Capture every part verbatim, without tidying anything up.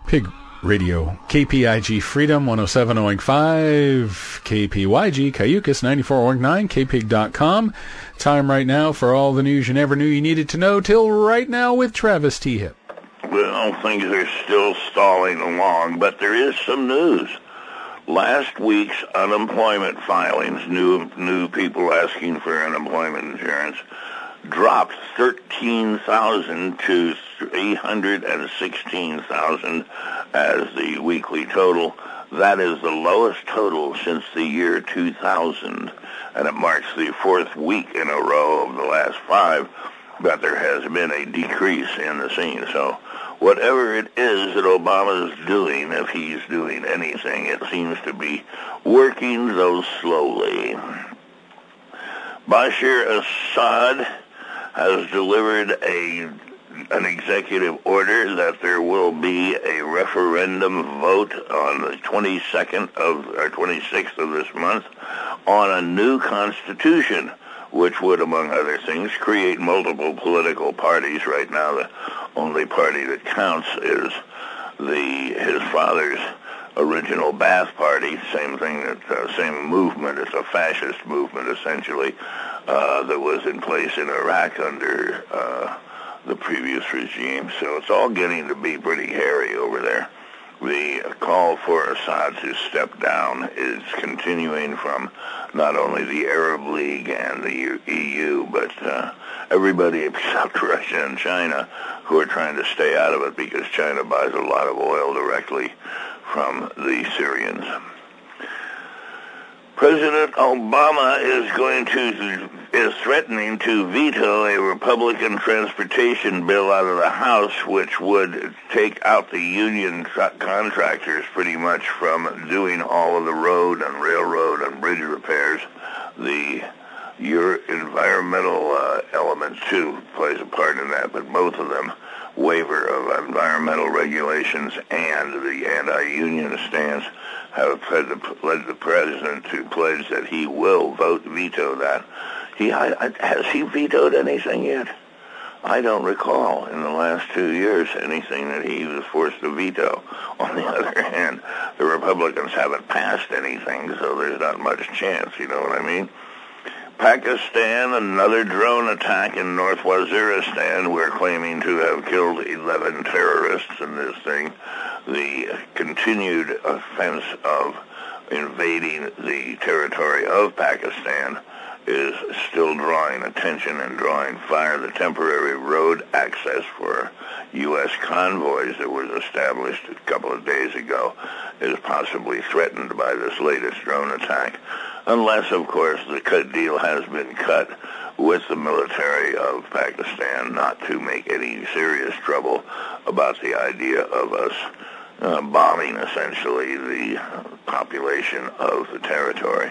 Pig Radio, K P I G Freedom one oh seven point five, K P Y G Cayucas ninety-four point nine, k pig dot com. Time right now for all the news you never knew you needed to know till right now with Travis T. Hip. Well, things are still stalling along, but there is some news. Last week's unemployment filings, new new people asking for unemployment insurance, dropped thirteen thousand to three hundred sixteen thousand as the weekly total. That is the lowest total since the year two thousand, and it marks the fourth week in a row of the last five that there has been a decrease in the scene. So whatever it is that Obama is doing, if he's doing anything, it seems to be working, though slowly. Bashar Assad has delivered a an executive order that there will be a referendum vote on the twenty-second of or twenty-sixth of this month on a new constitution, which would, among other things, create multiple political parties. Right now, the only party that counts is the his father's original Ba'ath Party. Same thing, that uh, same movement. It's a fascist movement, essentially, uh, that was in place in Iraq under uh, the previous regime. So it's all getting to be pretty hairy over there. The call for Assad to step down is continuing from not only the Arab League and the E U, but uh, everybody except Russia and China, who are trying to stay out of it because China buys a lot of oil directly from the Syrians. President Obama is going to is threatening to veto a Republican transportation bill out of the House, which would take out the union contractors pretty much from doing all of the road and railroad and bridge repairs. The your environmental uh, element too plays a part in that, but both of them, waiver of environmental regulations and the anti-union stance, have led the, led the president to pledge that he will vote veto that. He I, has he vetoed anything yet? I don't recall in the last two years anything that he was forced to veto. On the other hand, the Republicans haven't passed anything, so there's not much chance, you know what I mean? Pakistan, another drone attack in North Waziristan. We're claiming to have killed eleven terrorists in this thing. The continued offense of invading the territory of Pakistan is still drawing attention and drawing fire. The temporary road access for U S convoys that was established a couple of days ago is possibly threatened by this latest drone attack, unless, of course, the cut deal has been cut with the military of Pakistan not to make any serious trouble about the idea of us uh, bombing, essentially, the population of the territory.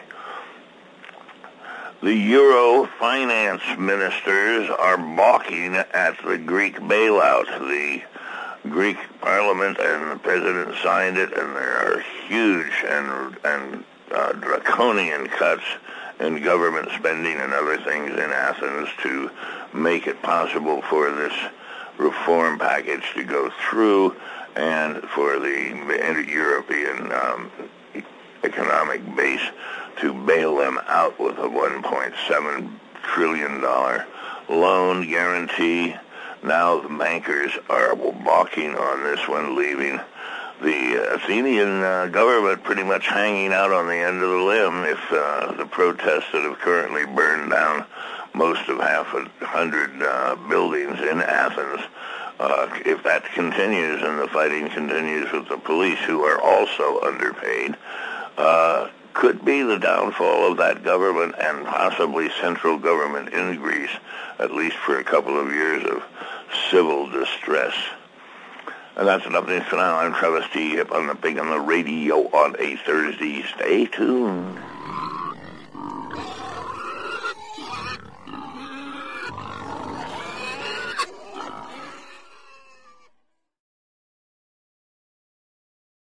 The Euro finance ministers are balking at the Greek bailout. The Greek parliament and the president signed it, and there are huge and and uh, draconian cuts in government spending and other things in Athens to make it possible for this reform package to go through and for the European um, economic base to bail them out with a one point seven trillion dollars loan guarantee. Now the bankers are balking on this one, leaving the Athenian uh, government pretty much hanging out on the end of the limb if uh, the protests that have currently burned down most of half a hundred uh, buildings in Athens, uh, if that continues and the fighting continues with the police, who are also underpaid, uh, could be the downfall of that government and possibly central government in Greece, at least for a couple of years of civil distress. And that's enough news for now. I'm Travis T. Hip on the Pig on the Radio on a Thursday. Stay tuned.